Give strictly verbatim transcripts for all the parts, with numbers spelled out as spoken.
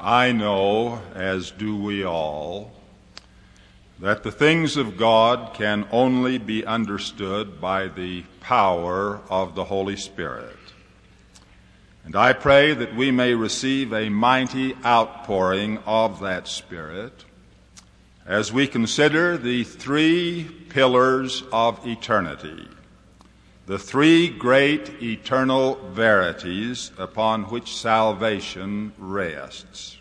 I know, as do we all, that the things of God can only be understood by the power of the Holy Spirit. And I pray that we may receive a mighty outpouring of that Spirit as we consider the three pillars of eternity, the three great eternal verities upon which salvation rests.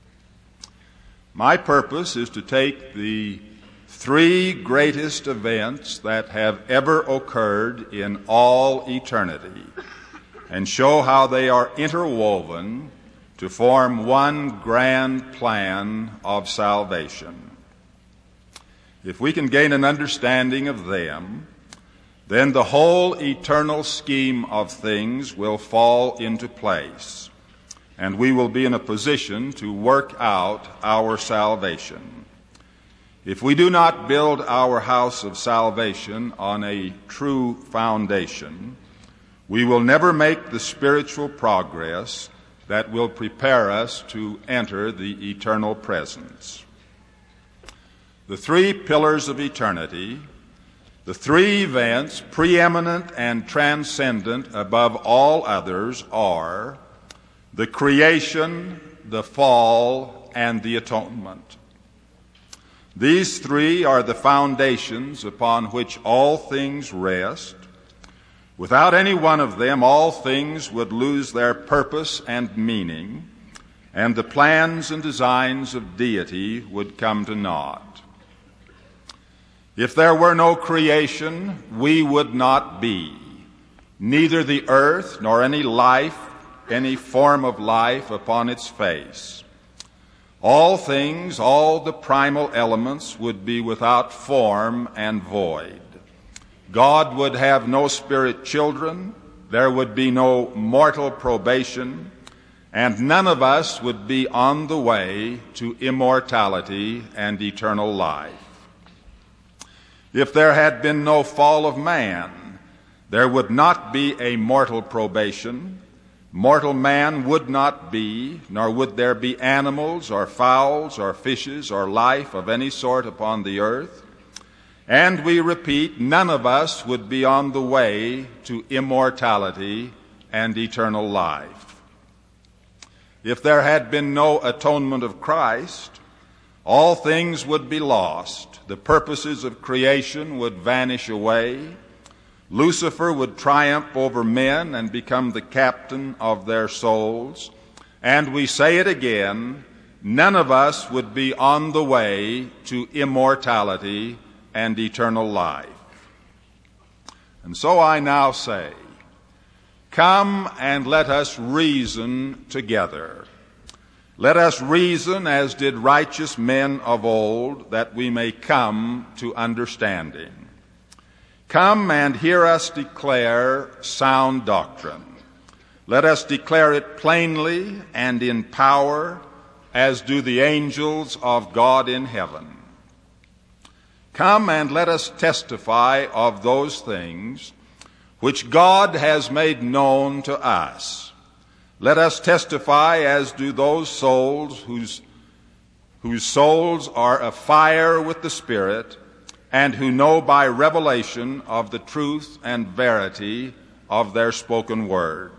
My purpose is to take the three greatest events that have ever occurred in all eternity and show how they are interwoven to form one grand plan of salvation. If we can gain an understanding of them, then the whole eternal scheme of things will fall into place, and we will be in a position to work out our salvation. If we do not build our house of salvation on a true foundation, we will never make the spiritual progress that will prepare us to enter the eternal presence. The three pillars of eternity, the three events preeminent and transcendent above all others, are the creation, the fall, and the atonement. These three are the foundations upon which all things rest. Without any one of them, all things would lose their purpose and meaning, and the plans and designs of deity would come to naught. If there were no creation, we would not be. Neither the earth nor any life, any form of life upon its face. All things, all the primal elements would be without form and void. God would have no spirit children, there would be no mortal probation, and none of us would be on the way to immortality and eternal life. If there had been no fall of man, there would not be a mortal probation. Mortal man would not be, nor would there be animals or fowls or fishes or life of any sort upon the earth. And we repeat, none of us would be on the way to immortality and eternal life. If there had been no atonement of Christ, all things would be lost. The purposes of creation would vanish away. Lucifer would triumph over men and become the captain of their souls. And we say it again, none of us would be on the way to immortality and eternal life. And so I now say, come and let us reason together. Let us reason as did righteous men of old, that we may come to understanding. Come and hear us declare sound doctrine. Let us declare it plainly and in power, as do the angels of God in heaven. Come and let us testify of those things which God has made known to us. Let us testify as do those souls whose, whose souls are afire with the Spirit, and who know by revelation of the truth and verity of their spoken word.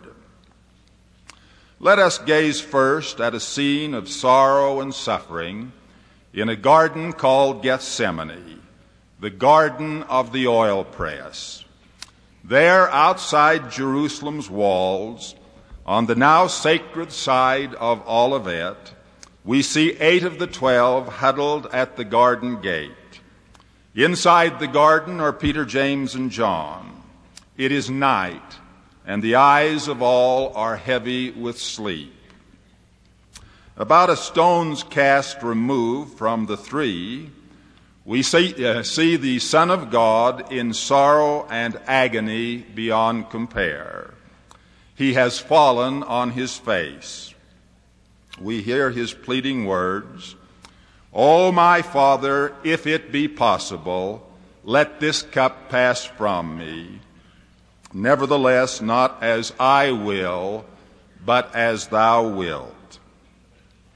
Let us gaze first at a scene of sorrow and suffering in a garden called Gethsemane, the garden of the oil press. There, outside Jerusalem's walls, on the now sacred side of Olivet, we see eight of the twelve huddled at the garden gate. Inside the garden are Peter, James, and John. It is night, and the eyes of all are heavy with sleep. About a stone's cast removed from the three, we see, uh, see the Son of God in sorrow and agony beyond compare. He has fallen on his face. We hear his pleading words, "O my Father, if it be possible, let this cup pass from me. Nevertheless, not as I will, but as thou wilt."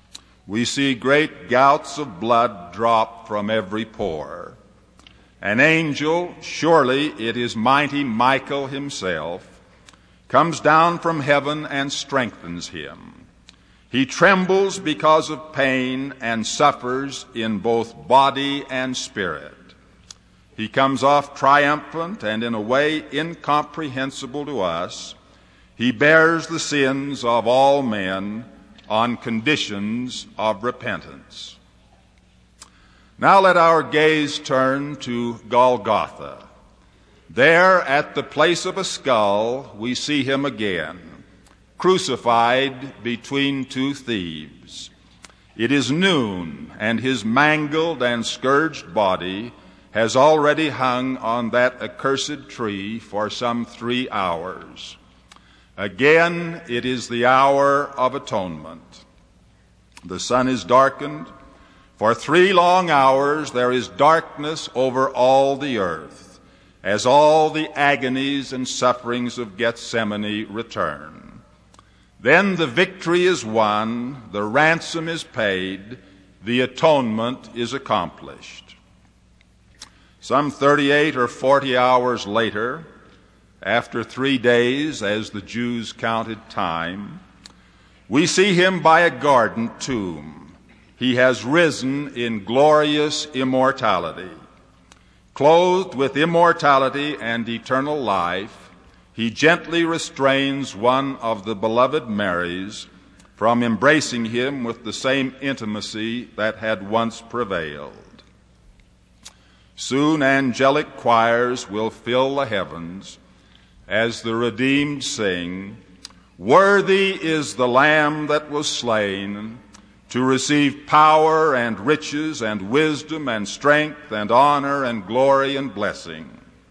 We see great gouts of blood drop from every pore. An angel, surely it is mighty Michael himself, comes down from heaven and strengthens him. He trembles because of pain and suffers in both body and spirit. He comes off triumphant, and in a way incomprehensible to us, he bears the sins of all men on conditions of repentance. Now let our gaze turn to Golgotha. There, at the place of a skull, we see him again, crucified between two thieves. It is noon, and his mangled and scourged body has already hung on that accursed tree for some three hours. Again, it is the hour of atonement. The sun is darkened. For three long hours there is darkness over all the earth, as all the agonies and sufferings of Gethsemane return. Then the victory is won, the ransom is paid, the atonement is accomplished. Some thirty-eight or forty hours later, after three days, as the Jews counted time, we see him by a garden tomb. He has risen in glorious immortality. Clothed with immortality and eternal life, he gently restrains one of the beloved Marys from embracing him with the same intimacy that had once prevailed. Soon angelic choirs will fill the heavens as the redeemed sing, "Worthy is the Lamb that was slain to receive power and riches and wisdom and strength and honor and glory and blessing."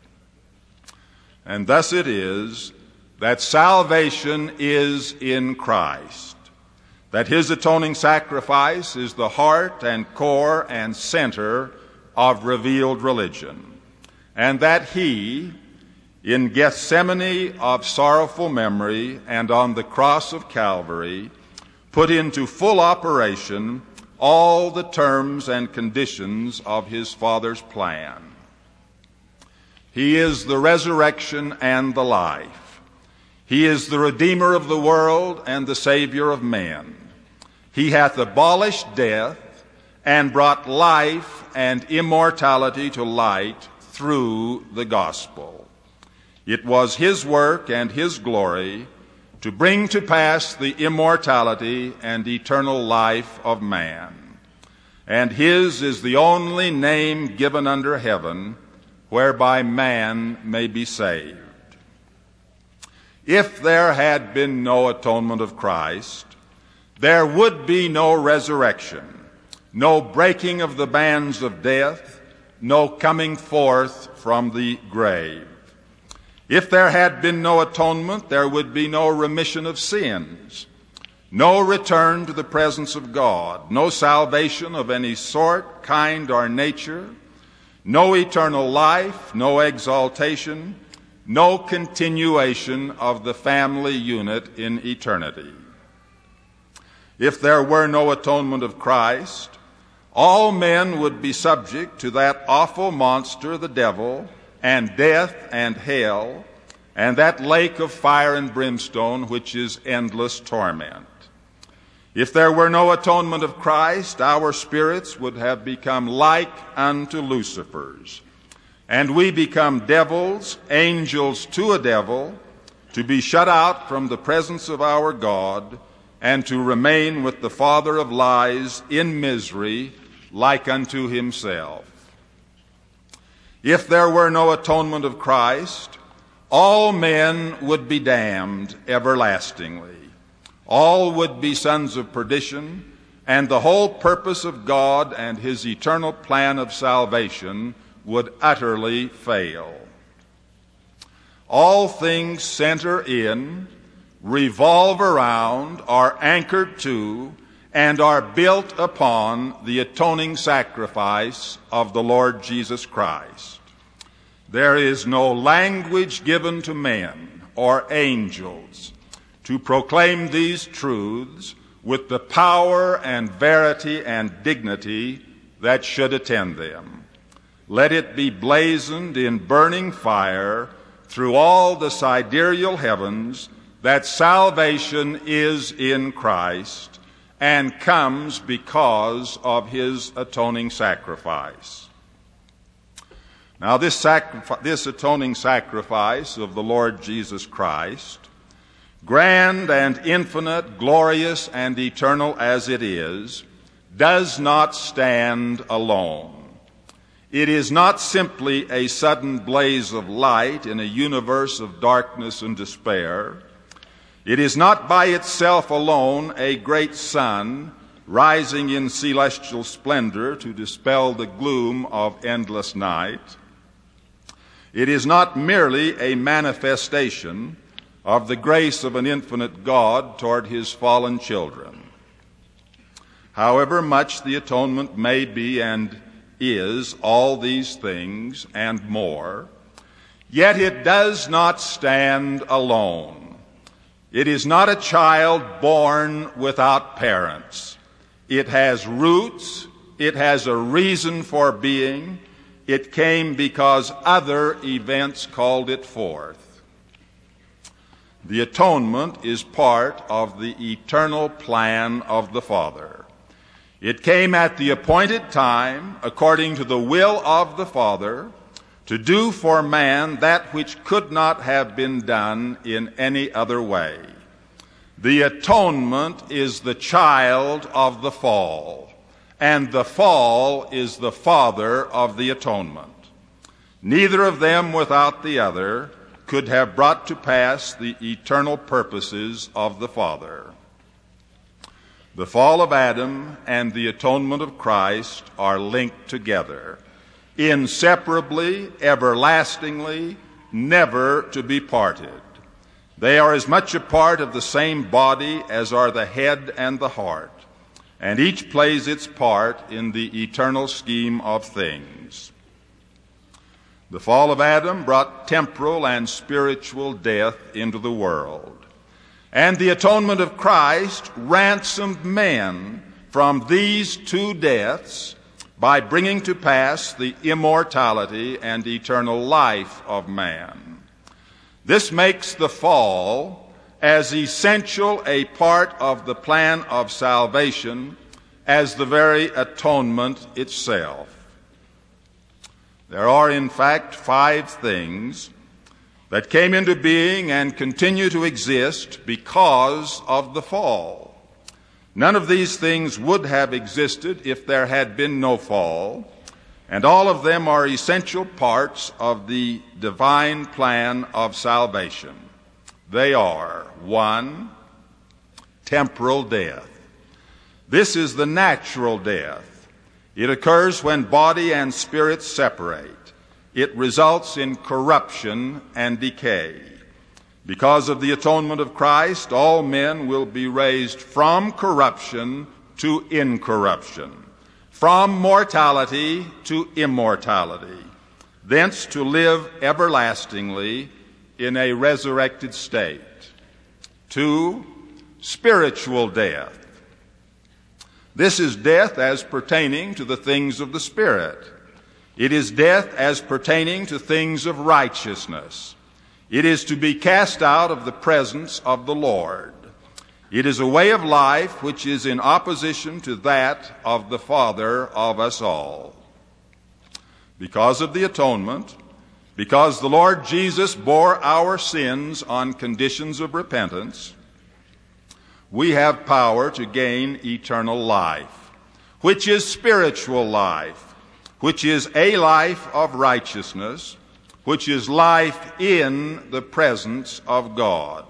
And thus it is that salvation is in Christ, that his atoning sacrifice is the heart and core and center of revealed religion, and that he, in Gethsemane of sorrowful memory and on the cross of Calvary, put into full operation all the terms and conditions of his Father's plan. He is the resurrection and the life. He is the Redeemer of the world and the Savior of men. He hath abolished death and brought life and immortality to light through the gospel. It was his work and his glory to bring to pass the immortality and eternal life of man. And his is the only name given under heaven whereby man may be saved. If there had been no atonement of Christ, there would be no resurrection, no breaking of the bands of death, no coming forth from the grave. If there had been no atonement, there would be no remission of sins, no return to the presence of God, no salvation of any sort, kind, or nature, no eternal life, no exaltation, no continuation of the family unit in eternity. If there were no atonement of Christ, all men would be subject to that awful monster, the devil, and death and hell, and that lake of fire and brimstone which is endless torment. If there were no atonement of Christ, our spirits would have become like unto Lucifer's, and we become devils, angels to a devil, to be shut out from the presence of our God, and to remain with the father of lies in misery like unto himself. If there were no atonement of Christ, all men would be damned everlastingly. All would be sons of perdition, and the whole purpose of God and his eternal plan of salvation would utterly fail. All things center in, revolve around, are anchored to, and are built upon the atoning sacrifice of the Lord Jesus Christ. There is no language given to men or angels to proclaim these truths with the power and verity and dignity that should attend them. Let it be blazoned in burning fire through all the sidereal heavens that salvation is in Christ and comes because of his atoning sacrifice. Now, this, sacri- this atoning sacrifice of the Lord Jesus Christ, grand and infinite, glorious and eternal as it is, does not stand alone. It is not simply a sudden blaze of light in a universe of darkness and despair. It is not by itself alone a great sun rising in celestial splendor to dispel the gloom of endless night. It is not merely a manifestation of the grace of an infinite God toward his fallen children. However much the atonement may be and is all these things and more, yet it does not stand alone. It is not a child born without parents. It has roots. It has a reason for being. It came because other events called it forth. The atonement is part of the eternal plan of the Father. It came at the appointed time, according to the will of the Father, to do for man that which could not have been done in any other way. The atonement is the child of the fall, and the fall is the father of the atonement. Neither of them without the other could have brought to pass the eternal purposes of the Father. The fall of Adam and the atonement of Christ are linked together, inseparably, everlastingly, never to be parted. They are as much a part of the same body as are the head and the heart, and each plays its part in the eternal scheme of things. The fall of Adam brought temporal and spiritual death into the world, and the atonement of Christ ransomed men from these two deaths by bringing to pass the immortality and eternal life of man. This makes the fall as essential a part of the plan of salvation as the very atonement itself. There are, in fact, five things that came into being and continue to exist because of the fall. None of these things would have existed if there had been no fall, and all of them are essential parts of the divine plan of salvation. They are, one, temporal death. This is the natural death. It occurs when body and spirit separate. It results in corruption and decay. Because of the atonement of Christ, all men will be raised from corruption to incorruption, from mortality to immortality, thence to live everlastingly in a resurrected state. Two, spiritual death. This is death as pertaining to the things of the Spirit. It is death as pertaining to things of righteousness. It is to be cast out of the presence of the Lord. It is a way of life which is in opposition to that of the Father of us all. Because of the atonement, because the Lord Jesus bore our sins on conditions of repentance, we have power to gain eternal life, which is spiritual life, which is a life of righteousness, which is life in the presence of God.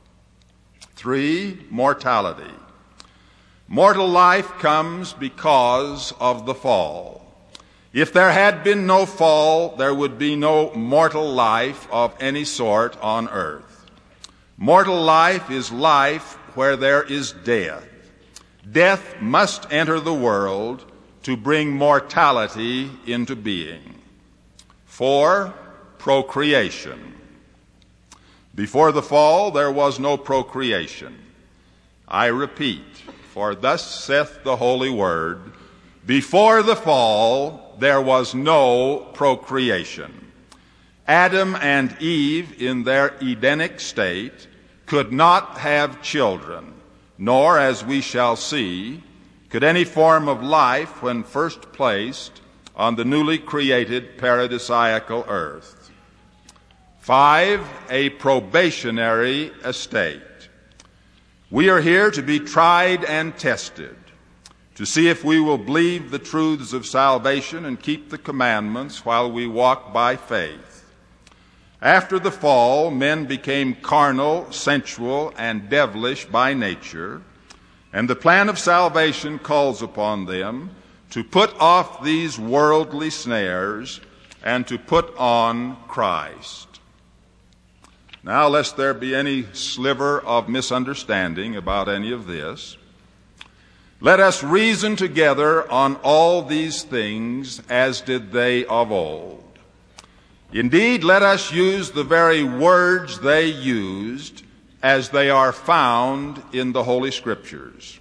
Three, mortality. Mortal life comes because of the fall. If there had been no fall, there would be no mortal life of any sort on earth. Mortal life is life where there is death. Death must enter the world to bring mortality into being. Four, procreation. Before the fall, there was no procreation. I repeat, for thus saith the Holy Word, before the fall there was no procreation. Adam and Eve in their Edenic state could not have children, nor, as we shall see, could any form of life when first placed on the newly created paradisiacal earth. Five, a probationary estate. We are here to be tried and tested, to see if we will believe the truths of salvation and keep the commandments while we walk by faith. After the fall, men became carnal, sensual, and devilish by nature, and the plan of salvation calls upon them to put off these worldly snares and to put on Christ. Now, lest there be any sliver of misunderstanding about any of this, let us reason together on all these things as did they of old. Indeed, let us use the very words they used as they are found in the Holy Scriptures.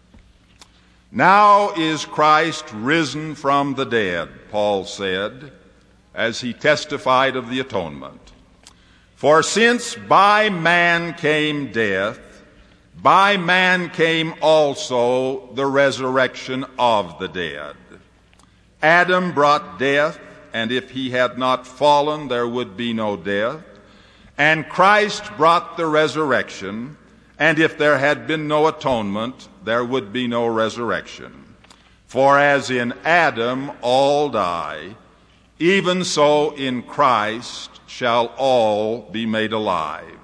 Now is Christ risen from the dead, Paul said, as he testified of the atonement. For since by man came death, by man came also the resurrection of the dead. Adam brought death, and if he had not fallen, there would be no death. And Christ brought the resurrection, and if there had been no atonement, there would be no resurrection. For as in Adam all die, even so in Christ shall all be made alive.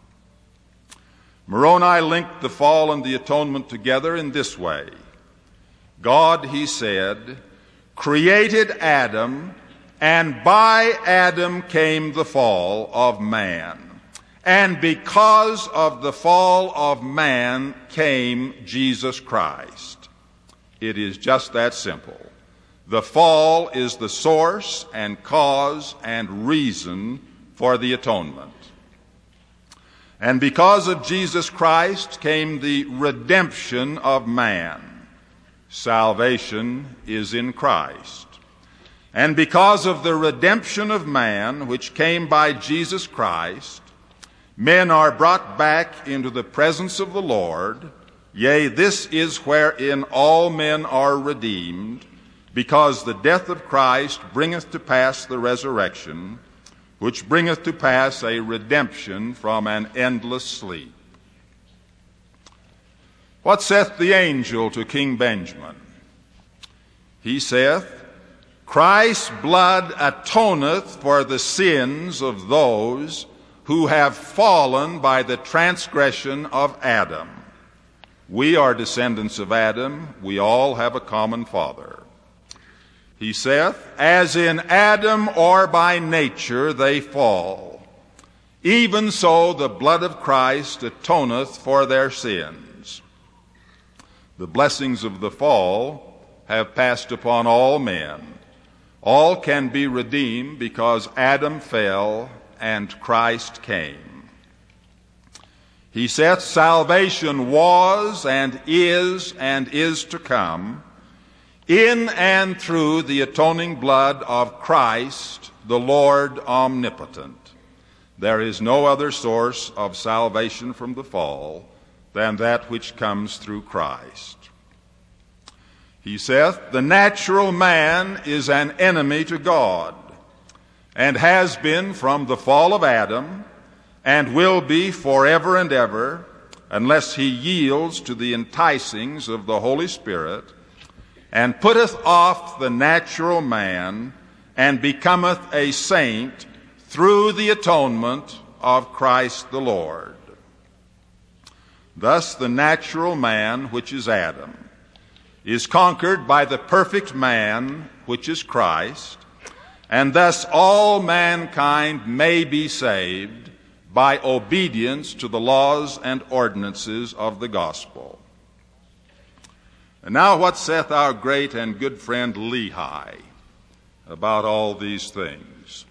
Moroni linked the fall and the atonement together in this way. God, he said, created Adam, and by Adam came the fall of man. And because of the fall of man came Jesus Christ. It is just that simple. The fall is the source and cause and reason for the atonement. And because of Jesus Christ came the redemption of man. Salvation is in Christ. And because of the redemption of man, which came by Jesus Christ, men are brought back into the presence of the Lord. Yea, this is wherein all men are redeemed, because the death of Christ bringeth to pass the resurrection, which bringeth to pass a redemption from an endless sleep. What saith the angel to King Benjamin? He saith, Christ's blood atoneth for the sins of those who have fallen by the transgression of Adam. We are descendants of Adam. We all have a common father. He saith, as in Adam or by nature they fall, even so the blood of Christ atoneth for their sins. The blessings of the fall have passed upon all men. All can be redeemed because Adam fell and Christ came. He saith, salvation was and is and is to come in and through the atoning blood of Christ, the Lord omnipotent. There is no other source of salvation from the fall than that which comes through Christ. He saith, the natural man is an enemy to God, and has been from the fall of Adam, and will be forever and ever, unless he yields to the enticings of the Holy Spirit, and putteth off the natural man, and becometh a saint through the atonement of Christ the Lord. Thus the natural man, which is Adam, is conquered by the perfect man, which is Christ, and thus all mankind may be saved by obedience to the laws and ordinances of the gospel. And now what saith our great and good friend Lehi about all these things?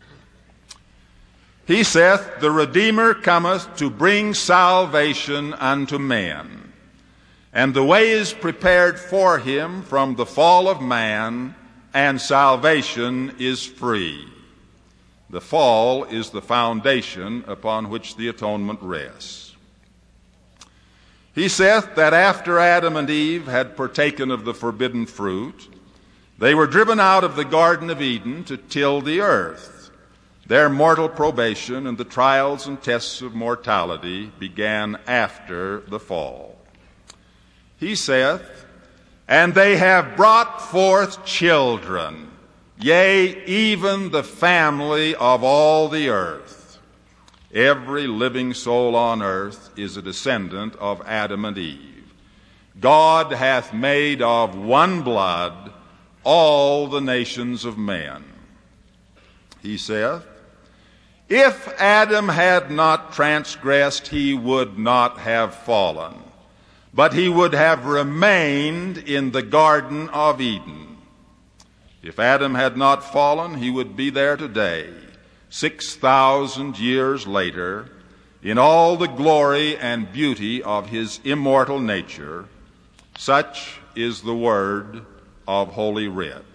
He saith, the Redeemer cometh to bring salvation unto men. and the way is prepared for him from the fall of man, and salvation is free. The fall is the foundation upon which the atonement rests. He saith that after Adam and Eve had partaken of the forbidden fruit, they were driven out of the Garden of Eden to till the earth. Their mortal probation and the trials and tests of mortality began after the fall. He saith, and they have brought forth children, yea, even the family of all the earth. Every living soul on earth is a descendant of Adam and Eve. God hath made of one blood all the nations of men. He saith, if Adam had not transgressed, he would not have fallen, but he would have remained in the Garden of Eden. If Adam had not fallen, he would be there today, six thousand years later, in all the glory and beauty of his immortal nature. Such is the word of Holy Writ.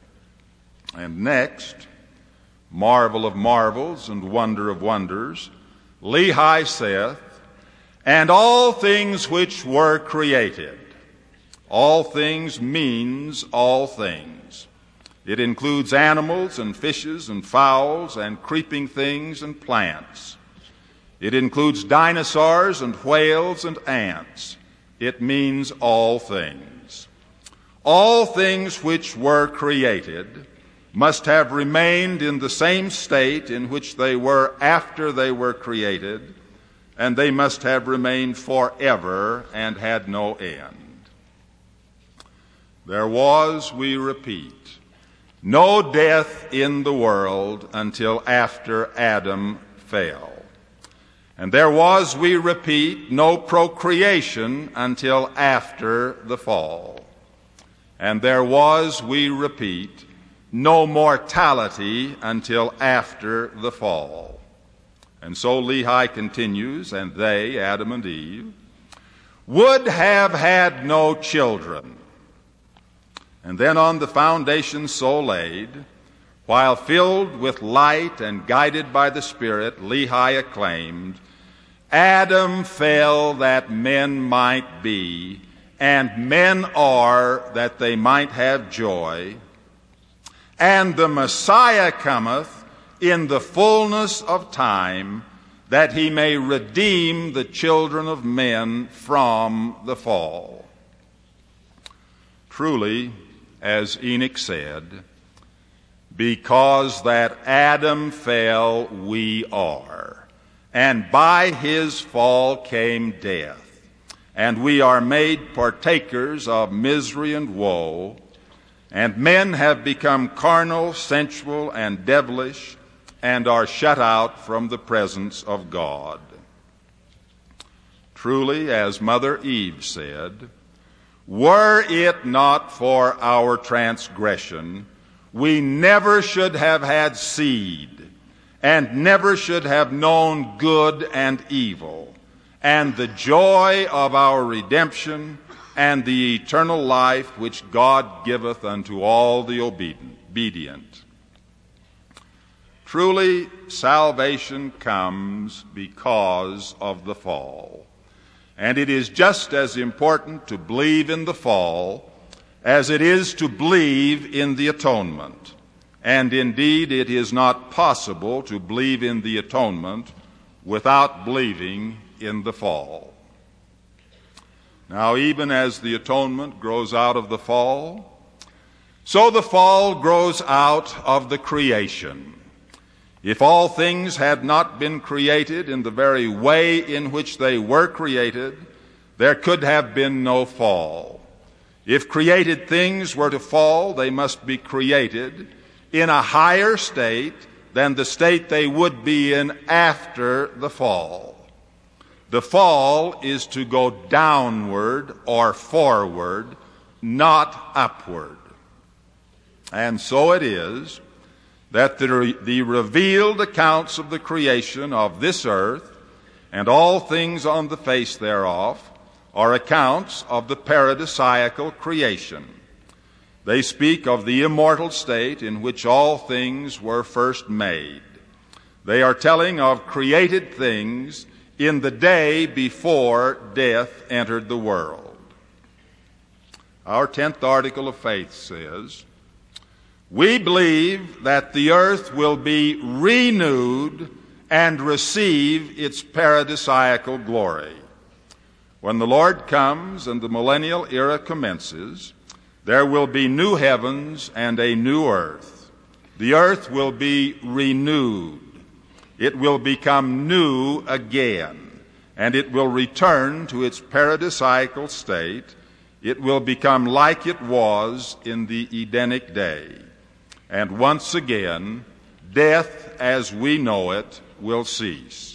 And next, marvel of marvels and wonder of wonders, Lehi saith, and all things which were created. All things means all things. It includes animals and fishes and fowls and creeping things and plants. It includes dinosaurs and whales and ants. It means all things. All things which were created must have remained in the same state in which they were after they were created, and they must have remained forever and had no end. There was, we repeat, no death in the world until after Adam fell. And there was, we repeat, no procreation until after the fall. And there was, we repeat, no mortality until after the fall. And so Lehi continues, and they, Adam and Eve, would have had no children. And then on the foundation so laid, while filled with light and guided by the Spirit, Lehi acclaimed, Adam fell that men might be, and men are that they might have joy. And the Messiah cometh in the fullness of time, that he may redeem the children of men from the fall. Truly, as Enoch said, because that Adam fell, we are. And by his fall came death. And we are made partakers of misery and woe. And men have become carnal, sensual, and devilish, and are shut out from the presence of God. Truly, as Mother Eve said, were it not for our transgression, we never should have had seed, and never should have known good and evil, and the joy of our redemption, and the eternal life which God giveth unto all the obedient. Truly, salvation comes because of the fall. And it is just as important to believe in the fall as it is to believe in the atonement. And indeed, it is not possible to believe in the atonement without believing in the fall. Now, even as the atonement grows out of the fall, so the fall grows out of the creation. If all things had not been created in the very way in which they were created, there could have been no fall. If created things were to fall, they must be created in a higher state than the state they would be in after the fall. The fall is to go downward or forward, not upward. And so it is that the, re- the revealed accounts of the creation of this earth and all things on the face thereof are accounts of the paradisiacal creation. They speak of the immortal state in which all things were first made. They are telling of created things in the day before death entered the world. Our tenth article of faith says, we believe that the earth will be renewed and receive its paradisiacal glory. When the Lord comes and the millennial era commences, there will be new heavens and a new earth. The earth will be renewed. It will become new again, and it will return to its paradisiacal state. It will become like it was in the Edenic day. And once again, death as we know it will cease.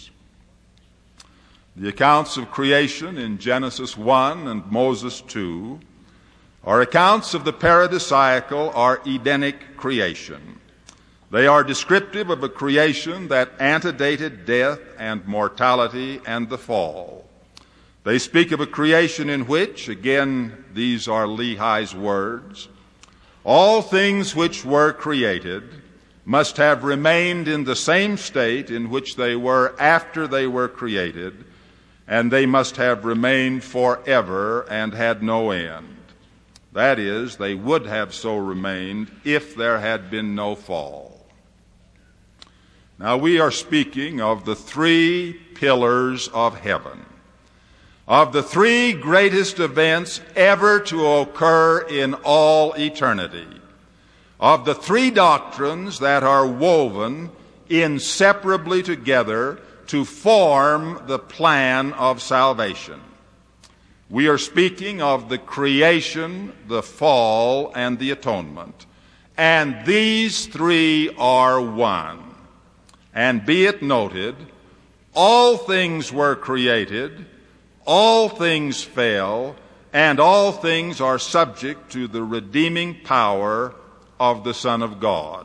The accounts of creation in Genesis one and Moses two are accounts of the paradisiacal or Edenic creation. They are descriptive of a creation that antedated death and mortality and the fall. They speak of a creation in which, again, these are Lehi's words, all things which were created must have remained in the same state in which they were after they were created, and they must have remained forever and had no end. That is, they would have so remained if there had been no fall. Now we are speaking of the three pillars of heaven, of the three greatest events ever to occur in all eternity, of the three doctrines that are woven inseparably together to form the plan of salvation. We are speaking of the creation, the fall, and the atonement. And these three are one. And be it noted, all things were created, all things fell, and all things are subject to the redeeming power of the Son of God.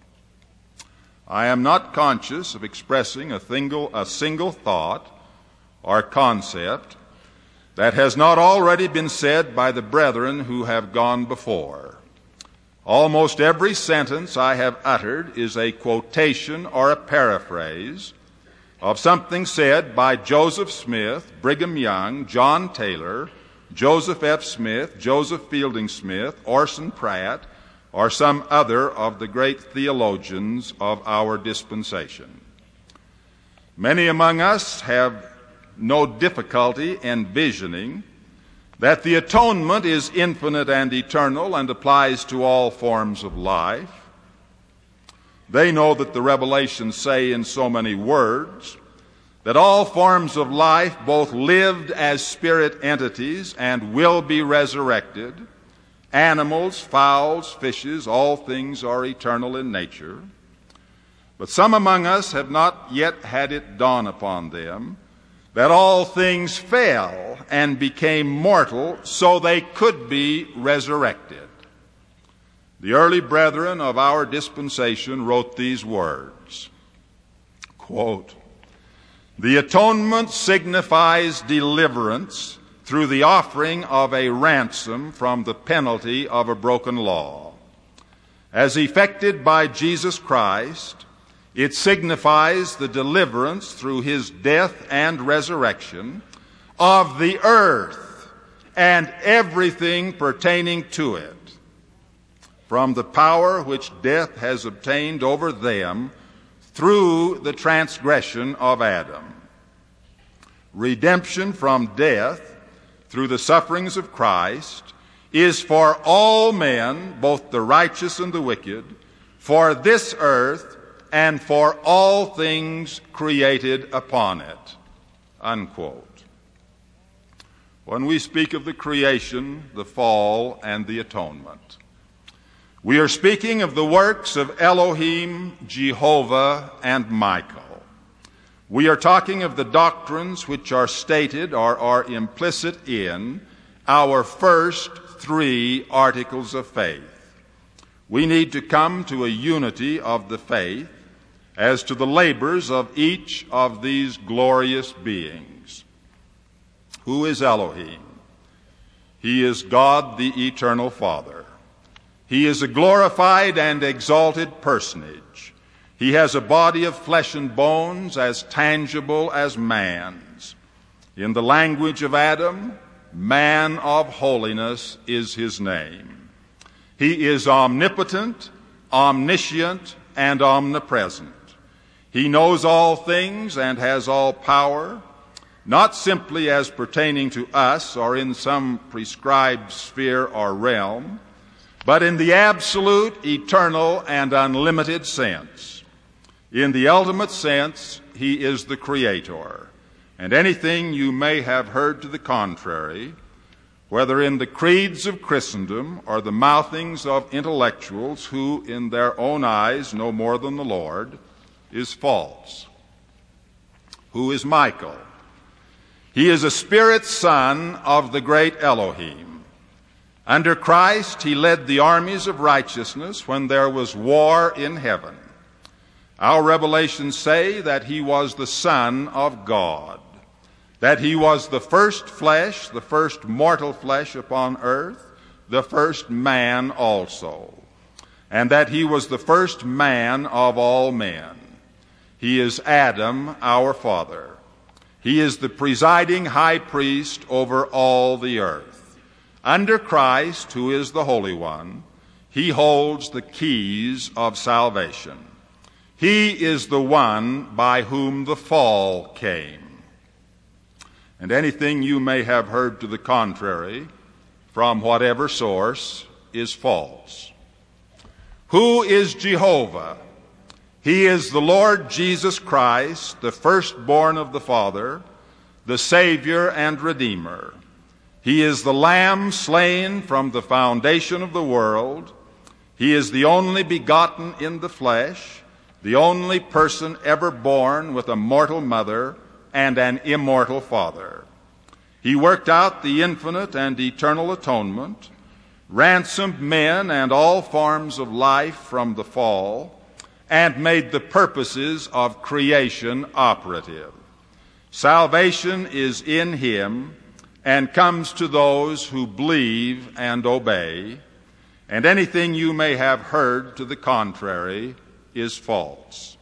I am not conscious of expressing a single, a single thought or concept that has not already been said by the brethren who have gone before. Almost every sentence I have uttered is a quotation or a paraphrase of something said by Joseph Smith, Brigham Young, John Taylor, Joseph F. Smith, Joseph Fielding Smith, Orson Pratt, or some other of the great theologians of our dispensation. Many among us have no difficulty envisioning that the atonement is infinite and eternal and applies to all forms of life. They know that the revelations say in so many words that all forms of life both lived as spirit entities and will be resurrected. Animals, fowls, fishes, all things are eternal in nature. But some among us have not yet had it dawn upon them that all things fell and became mortal so they could be resurrected. The early brethren of our dispensation wrote these words, quote, "The atonement signifies deliverance through the offering of a ransom from the penalty of a broken law. As effected by Jesus Christ, it signifies the deliverance through his death and resurrection of the earth and everything pertaining to it, from the power which death has obtained over them through the transgression of Adam. Redemption from death through the sufferings of Christ is for all men, both the righteous and the wicked, for this earth and for all things created upon it." Unquote. When we speak of the creation, the fall, and the atonement, we are speaking of the works of Elohim, Jehovah, and Michael. We are talking of the doctrines which are stated or are implicit in our first three articles of faith. We need to come to a unity of the faith as to the labors of each of these glorious beings. Who is Elohim? He is God, the eternal Father. He is a glorified and exalted personage. He has a body of flesh and bones as tangible as man's. In the language of Adam, man of holiness is his name. He is omnipotent, omniscient, and omnipresent. He knows all things and has all power, not simply as pertaining to us or in some prescribed sphere or realm, but in the absolute, eternal, and unlimited sense. In the ultimate sense, he is the Creator. And anything you may have heard to the contrary, whether in the creeds of Christendom or the mouthings of intellectuals who in their own eyes know more than the Lord, is false. Who is Michael? He is a spirit son of the great Elohim. Under Christ, he led the armies of righteousness when there was war in heaven. Our revelations say that he was the Son of God, that he was the first flesh, the first mortal flesh upon earth, the first man also, and that he was the first man of all men. He is Adam, our father. He is the presiding high priest over all the earth. Under Christ, who is the Holy One, he holds the keys of salvation. He is the one by whom the fall came. And anything you may have heard to the contrary, from whatever source, is false. Who is Jehovah? He is the Lord Jesus Christ, the firstborn of the Father, the Savior and Redeemer. He is the Lamb slain from the foundation of the world. He is the only begotten in the flesh, the only person ever born with a mortal mother and an immortal father. He worked out the infinite and eternal atonement, ransomed men and all forms of life from the fall, and made the purposes of creation operative. Salvation is in him and comes to those who believe and obey, and anything you may have heard to the contrary is false.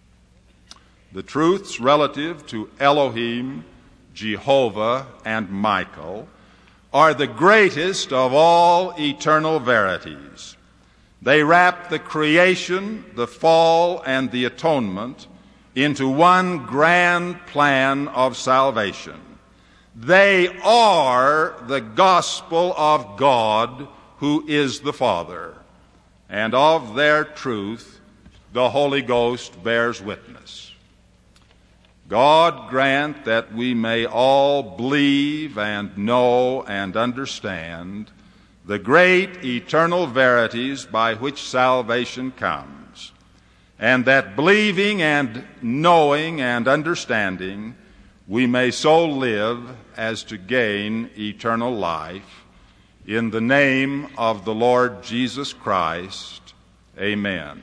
The truths relative to Elohim, Jehovah, and Michael are the greatest of all eternal verities. They wrap the creation, the fall, and the atonement into one grand plan of salvation. They are the gospel of God, who is the Father, and of their truth the Holy Ghost bears witness. God grant that we may all believe and know and understand the great eternal verities by which salvation comes, and that believing and knowing and understanding we may so live as to gain eternal life. In the name of the Lord Jesus Christ, amen.